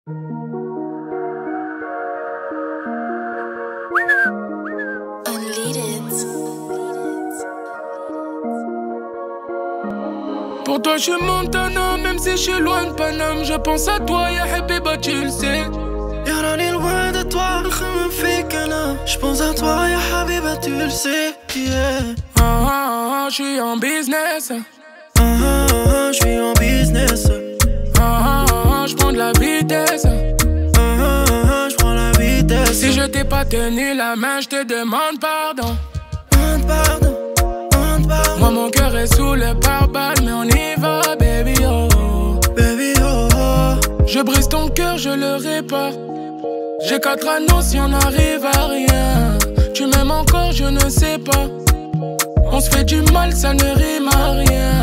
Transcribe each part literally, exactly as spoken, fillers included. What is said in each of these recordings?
Pour toi je suis Montana, même si je suis loin de Paname. Je pense à toi, ya Habiba, tu le sais. يا راني loin de toi, نخمم فيك أنا. Je pense à toi, ya Habiba, tu le sais. Yeah. Ah ah ah, je suis en business. Ah ah ah, je suis en business. Ah ah ah, je prends de la vitesse. Ah ah ah, je prends la vitesse. Si je t'ai pas tenu la main, je te demande pardon. Demande pardon, demande pardon. Moi mon cœur est sous le pare-balles, mais on y va, baby oh. Baby oh oh. Je brise ton cœur, je le répare. J'ai quatre anneaux si on n'arrive à rien. Tu m'aimes encore, je ne sais pas. On se fait du mal, ça ne rime à rien.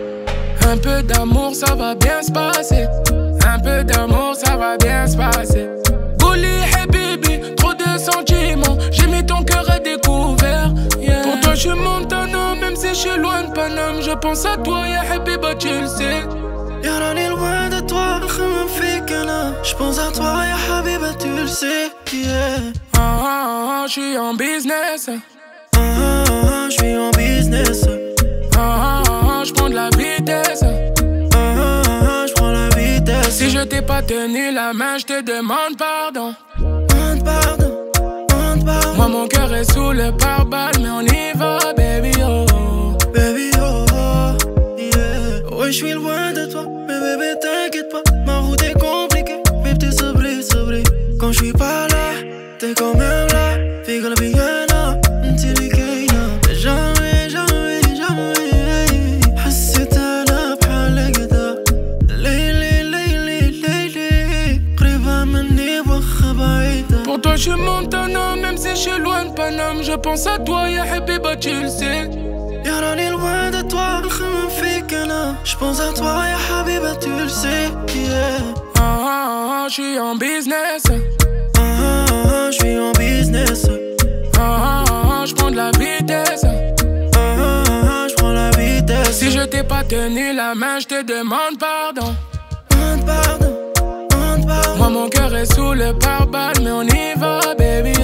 Un peu d'amour, ça va bien se passer. Un peu d'amour, ça va bien se passer. Bouli, habibi, trop de sentiments. J'ai mis ton cœur à découvert. Yeah. Pour toi, je suis Montana, même si je suis loin de Paname. Je pense à toi, ya habiba, tu le sais. يا راني loin de toi, نخمم فيك أنا. Je pense à toi, ya Habiba, tu le sais. Yeah. Ah ah ah, je suis en business. Ah ah ah, je suis en business. Ah ah ah, je prends de la vitesse. Ah ah ah, je prends la vitesse. Si je t'ai pas tenu la main, je te demande pardon. Demande pardon, demande pardon. Moi mon cœur est sous le pare-balles, mais on y va, baby oh. Baby oh oh, yeah. Ouais, je suis loin de toi, mais bébé t'inquiète pas. Ma route est compliquée, mais t'es sabré, sabré. Quand je suis pas là, t'es quand même là. Fais que la vie est là, t'es les gaina. Jamais, jamais, jamais. حسيت أنا بحالي كدا. ليلي ليلي ليلي قريبة مني وخا بعيدة. Pour toi je suis Montana, même si je suis loin de Paname. Je pense à toi, ya habiba, tu le sais. يا راني loin de toi, نخمم فيك أنا. Je pense à toi, ya Habiba, tu le sais. Yeah. Ah ah ah, je suis en business. Ah ah ah, je suis en business. Ah ah ah, je prends de la vitesse. Ah ah ah, je prends la vitesse. Si je t'ai pas tenu la main, je te demande pardon. Demande pardon, demande pardon. Moi mon cœur est sous le pare-balles, mais on y va, baby